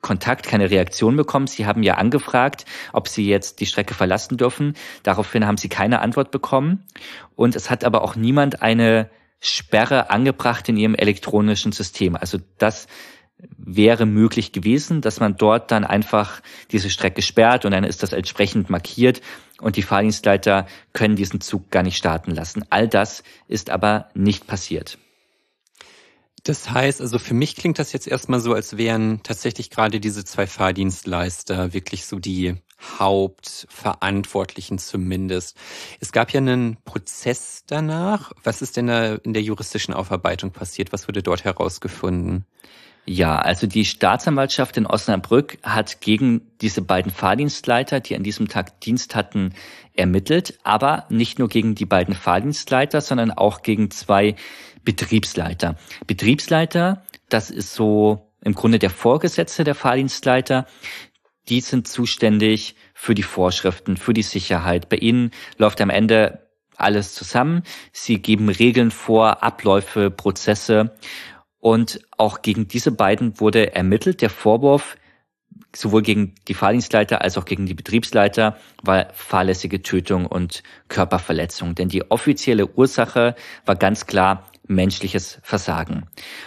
Kontakt, keine Reaktion bekommen. Sie haben ja angefragt, ob sie jetzt die Strecke verlassen dürfen. Daraufhin haben sie keine Antwort bekommen. Und es hat aber auch niemand eine Sperre angebracht in ihrem elektronischen System. Also das wäre möglich gewesen, dass man dort dann einfach diese Strecke sperrt und dann ist das entsprechend markiert und die Fahrdienstleiter können diesen Zug gar nicht starten lassen. All das ist aber nicht passiert. Das heißt, also für mich klingt das jetzt erstmal so, als wären tatsächlich gerade diese zwei Fahrdienstleister wirklich so die Hauptverantwortlichen zumindest. Es gab ja einen Prozess danach. Was ist denn da in der juristischen Aufarbeitung passiert? Was wurde dort herausgefunden? Ja, also die Staatsanwaltschaft in Osnabrück hat gegen diese beiden Fahrdienstleiter, die an diesem Tag Dienst hatten, ermittelt. Aber nicht nur gegen die beiden Fahrdienstleiter, sondern auch gegen zwei Betriebsleiter. Betriebsleiter, das ist so im Grunde der Vorgesetzte der Fahrdienstleiter. Die sind zuständig für die Vorschriften, für die Sicherheit. Bei ihnen läuft am Ende alles zusammen. Sie geben Regeln vor, Abläufe, Prozesse. Und auch gegen diese beiden wurde ermittelt. Der Vorwurf, sowohl gegen die Fahrdienstleiter als auch gegen die Betriebsleiter, war fahrlässige Tötung und Körperverletzung. Denn die offizielle Ursache war ganz klar menschliches Versagen.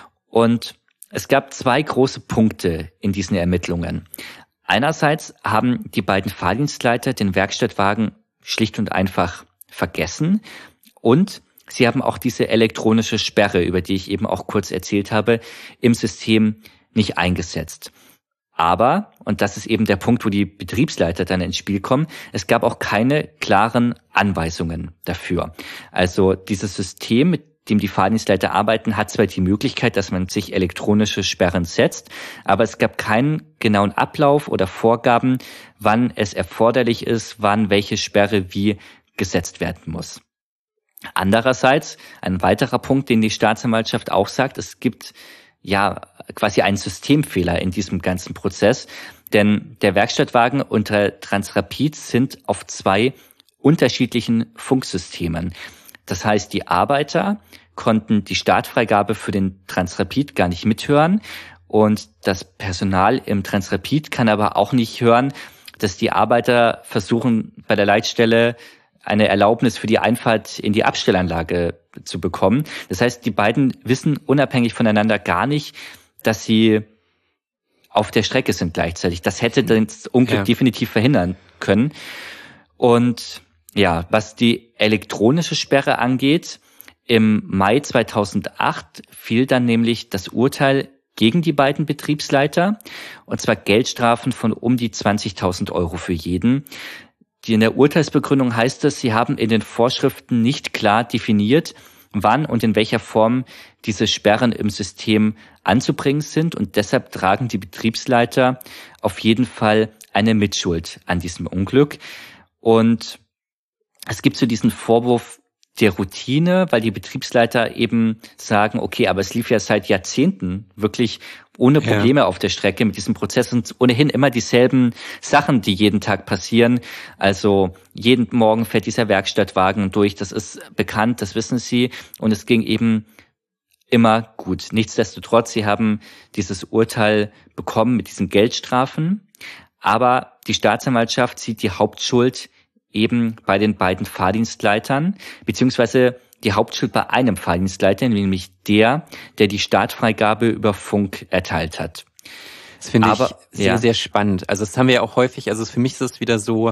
Und es gab zwei große Punkte in diesen Ermittlungen. Einerseits haben die beiden Fahrdienstleiter den Werkstattwagen schlicht und einfach vergessen und sie haben auch diese elektronische Sperre, über die ich eben auch kurz erzählt habe, im System nicht eingesetzt. Aber, und das ist eben der Punkt, wo die Betriebsleiter dann ins Spiel kommen, es gab auch keine klaren Anweisungen dafür. Also dieses System, mit dem die Fahrdienstleiter arbeiten, hat zwar die Möglichkeit, dass man sich elektronische Sperren setzt, aber es gab keinen genauen Ablauf oder Vorgaben, wann es erforderlich ist, wann welche Sperre wie gesetzt werden muss. Andererseits, ein weiterer Punkt, den die Staatsanwaltschaft auch sagt, es gibt ja quasi einen Systemfehler in diesem ganzen Prozess, denn der Werkstattwagen und der Transrapid sind auf zwei unterschiedlichen Funksystemen. Das heißt, die Arbeiter konnten die Startfreigabe für den Transrapid gar nicht mithören und das Personal im Transrapid kann aber auch nicht hören, dass die Arbeiter versuchen, bei der Leitstelle eine Erlaubnis für die Einfahrt in die Abstellanlage zu bekommen. Das heißt, die beiden wissen unabhängig voneinander gar nicht, dass sie auf der Strecke sind gleichzeitig. Das hätte das Unglück ja. definitiv verhindern können. Und ja, was die elektronische Sperre angeht, im Mai zweitausendacht fiel dann nämlich das Urteil gegen die beiden Betriebsleiter, und zwar Geldstrafen von um die zwanzigtausend Euro für jeden. Die in der Urteilsbegründung heißt es, sie haben in den Vorschriften nicht klar definiert, wann und in welcher Form diese Sperren im System anzubringen sind, und deshalb tragen die Betriebsleiter auf jeden Fall eine Mitschuld an diesem Unglück. Und es gibt so diesen Vorwurf der Routine, weil die Betriebsleiter eben sagen, okay, aber es lief ja seit Jahrzehnten wirklich ohne Probleme ja. auf der Strecke. Mit diesem Prozess sind ohnehin immer dieselben Sachen, die jeden Tag passieren. Also jeden Morgen fährt dieser Werkstattwagen durch, das ist bekannt, das wissen sie, und es ging eben immer gut. Nichtsdestotrotz, sie haben dieses Urteil bekommen mit diesen Geldstrafen, aber die Staatsanwaltschaft sieht die Hauptschuld eben bei den beiden Fahrdienstleitern, beziehungsweise die Hauptschuld bei einem Fahrdienstleiter, nämlich der, der die Startfreigabe über Funk erteilt hat. Das finde ich Aber, sehr, ja. sehr spannend. Also das haben wir ja auch häufig, also für mich ist es wieder so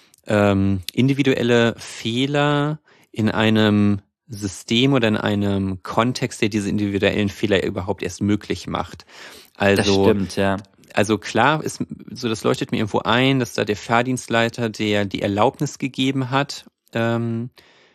ähm, individuelle Fehler in einem System oder in einem Kontext, der diese individuellen Fehler überhaupt erst möglich macht. Also, das stimmt, ja. Also klar ist, so das leuchtet mir irgendwo ein, dass da der Fahrdienstleiter, der die Erlaubnis gegeben hat, ähm,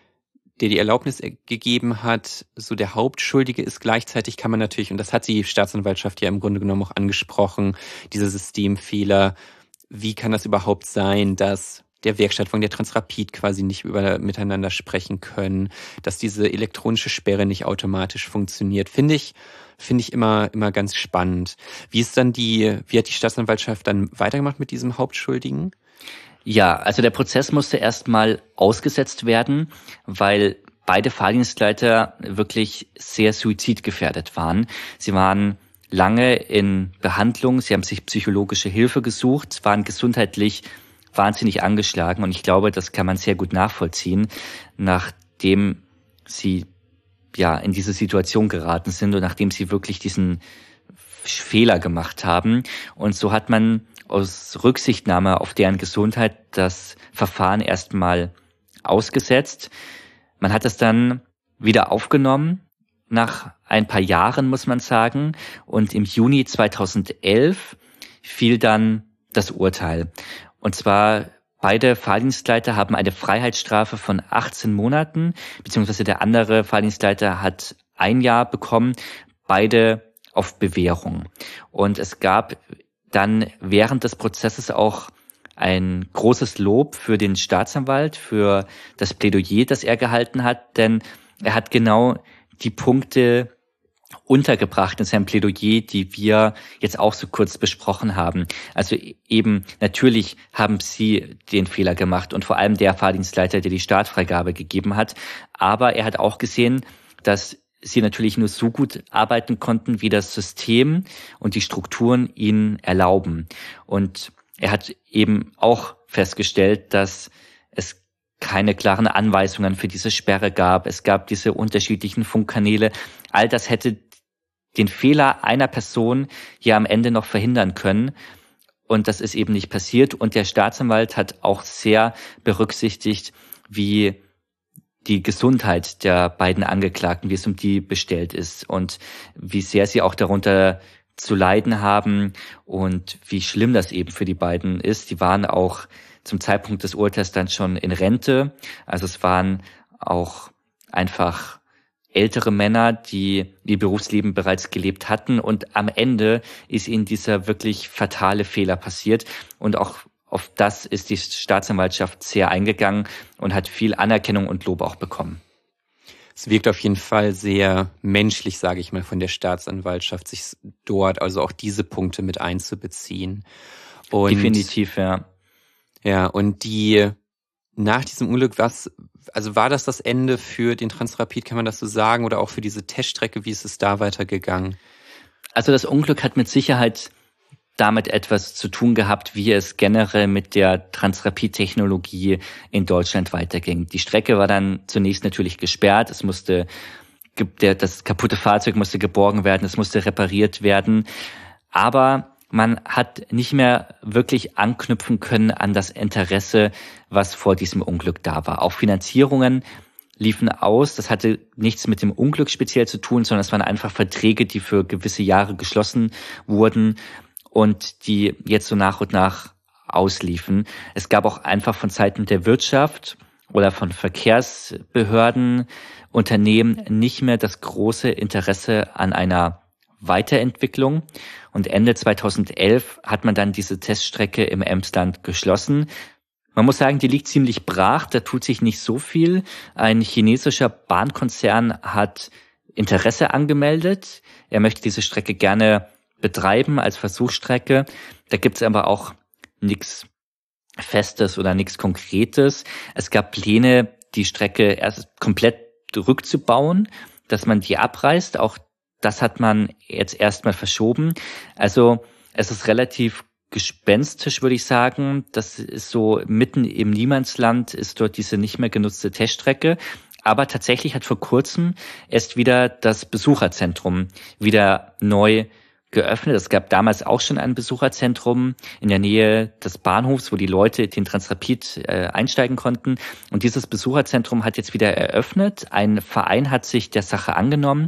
der die Erlaubnis gegeben hat, so der Hauptschuldige ist. Gleichzeitig kann man natürlich, und das hat die Staatsanwaltschaft ja im Grunde genommen auch angesprochen, diese Systemfehler, wie kann das überhaupt sein, dass der Werkstattwagen, der Transrapid quasi nicht über, miteinander sprechen können, dass diese elektronische Sperre nicht automatisch funktioniert, finde ich, finde ich immer, immer ganz spannend. Wie ist dann die, wie hat die Staatsanwaltschaft dann weitergemacht mit diesem Hauptschuldigen? Ja, also der Prozess musste erstmal ausgesetzt werden, weil beide Fahrdienstleiter wirklich sehr suizidgefährdet waren. Sie waren lange in Behandlung, sie haben sich psychologische Hilfe gesucht, waren gesundheitlich wahnsinnig angeschlagen und ich glaube, das kann man sehr gut nachvollziehen, nachdem sie ja in diese Situation geraten sind und nachdem sie wirklich diesen Fehler gemacht haben. Und so hat man aus Rücksichtnahme auf deren Gesundheit das Verfahren erstmal ausgesetzt. Man hat es dann wieder aufgenommen, nach ein paar Jahren, muss man sagen. Und im Juni zweitausendelf fiel dann das Urteil. Und zwar beide Fahrdienstleiter haben eine Freiheitsstrafe von achtzehn Monaten, beziehungsweise der andere Fahrdienstleiter hat ein Jahr bekommen, beide auf Bewährung. Und es gab dann während des Prozesses auch ein großes Lob für den Staatsanwalt, für das Plädoyer, das er gehalten hat, denn er hat genau die Punkte untergebracht in seinem Plädoyer, die wir jetzt auch so kurz besprochen haben. Also eben, natürlich haben sie den Fehler gemacht und vor allem der Fahrdienstleiter, der die Startfreigabe gegeben hat. Aber er hat auch gesehen, dass sie natürlich nur so gut arbeiten konnten, wie das System und die Strukturen ihnen erlauben. Und er hat eben auch festgestellt, dass es keine klaren Anweisungen für diese Sperre gab. Es gab diese unterschiedlichen Funkkanäle. All das hätte den Fehler einer Person ja am Ende noch verhindern können. Und das ist eben nicht passiert. Und der Staatsanwalt hat auch sehr berücksichtigt, wie die Gesundheit der beiden Angeklagten, wie es um die bestellt ist und wie sehr sie auch darunter zu leiden haben und wie schlimm das eben für die beiden ist. Die waren auch zum Zeitpunkt des Urteils dann schon in Rente. Also es waren auch einfach ältere Männer, die ihr Berufsleben bereits gelebt hatten. Und am Ende ist ihnen dieser wirklich fatale Fehler passiert. Und auch auf das ist die Staatsanwaltschaft sehr eingegangen und hat viel Anerkennung und Lob auch bekommen. Es wirkt auf jeden Fall sehr menschlich, sage ich mal, von der Staatsanwaltschaft, sich dort also auch diese Punkte mit einzubeziehen. Und definitiv, ja. Ja, und die nach diesem Unglück, was, also war das das Ende für den Transrapid, kann man das so sagen, oder auch für diese Teststrecke, wie ist es da weitergegangen? Also das Unglück hat mit Sicherheit damit etwas zu tun gehabt, wie es generell mit der Transrapid-Technologie in Deutschland weiterging. Die Strecke war dann zunächst natürlich gesperrt, es musste, der, das kaputte Fahrzeug musste geborgen werden, es musste repariert werden, aber man hat nicht mehr wirklich anknüpfen können an das Interesse, was vor diesem Unglück da war. Auch Finanzierungen liefen aus. Das hatte nichts mit dem Unglück speziell zu tun, sondern es waren einfach Verträge, die für gewisse Jahre geschlossen wurden und die jetzt so nach und nach ausliefen. Es gab auch einfach von Seiten der Wirtschaft oder von Verkehrsbehörden, Unternehmen nicht mehr das große Interesse an einer Weiterentwicklung. Und Ende zweitausendelf hat man dann diese Teststrecke im Emsland geschlossen. Man muss sagen, die liegt ziemlich brach, da tut sich nicht so viel. Ein chinesischer Bahnkonzern hat Interesse angemeldet. Er möchte diese Strecke gerne betreiben als Versuchsstrecke. Da gibt es aber auch nichts Festes oder nichts Konkretes. Es gab Pläne, die Strecke erst komplett rückzubauen, dass man die abreißt. Auch das hat man jetzt erstmal verschoben. Also es ist relativ gespenstisch, würde ich sagen. Das ist so mitten im Niemandsland, ist dort diese nicht mehr genutzte Teststrecke. Aber tatsächlich hat vor kurzem erst wieder das Besucherzentrum wieder neu geöffnet. Es gab damals auch schon ein Besucherzentrum in der Nähe des Bahnhofs, wo die Leute den Transrapid äh, einsteigen konnten. Und dieses Besucherzentrum hat jetzt wieder eröffnet. Ein Verein hat sich der Sache angenommen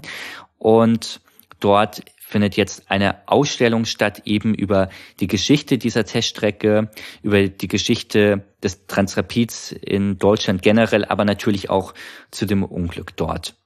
und dort findet jetzt eine Ausstellung statt, eben über die Geschichte dieser Teststrecke, über die Geschichte des Transrapids in Deutschland generell, aber natürlich auch zu dem Unglück dort.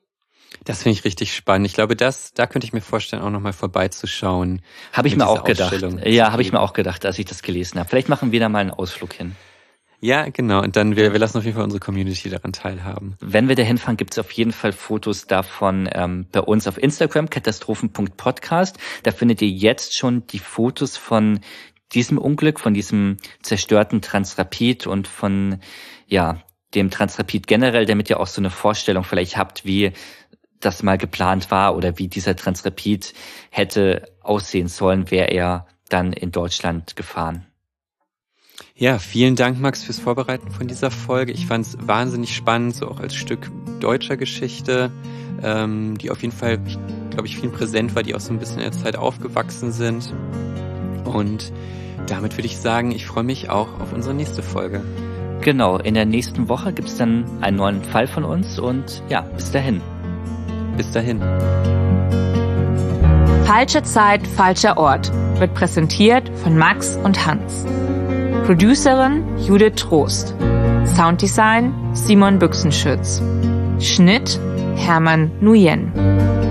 Das finde ich richtig spannend. Ich glaube, das, da könnte ich mir vorstellen, auch nochmal vorbeizuschauen. Habe ich mir auch gedacht. Ja, habe ich mir auch gedacht, als ich das gelesen habe. Vielleicht machen wir da mal einen Ausflug hin. Ja, genau. Und dann, wir, wir lassen auf jeden Fall unsere Community daran teilhaben. Wenn wir da hinfahren, gibt es auf jeden Fall Fotos davon ähm, bei uns auf Instagram, katastrophen punkt podcast. Da findet ihr jetzt schon die Fotos von diesem Unglück, von diesem zerstörten Transrapid und von, ja, dem Transrapid generell, damit ihr auch so eine Vorstellung vielleicht habt, wie das mal geplant war oder wie dieser Transrapid hätte aussehen sollen, wäre er dann in Deutschland gefahren. Ja, vielen Dank, Max, fürs Vorbereiten von dieser Folge. Ich fand es wahnsinnig spannend, so auch als Stück deutscher Geschichte, ähm, die auf jeden Fall, glaube ich, vielen präsent war, die auch so ein bisschen in der Zeit aufgewachsen sind. Und damit würde ich sagen, ich freue mich auch auf unsere nächste Folge. Genau, in der nächsten Woche gibt es dann einen neuen Fall von uns und ja, bis dahin. Bis dahin. Falsche Zeit, falscher Ort wird präsentiert von Max und Hans. Producerin Judith Trost. Sounddesign Simon Büchsenschütz. Schnitt Hermann Nguyen.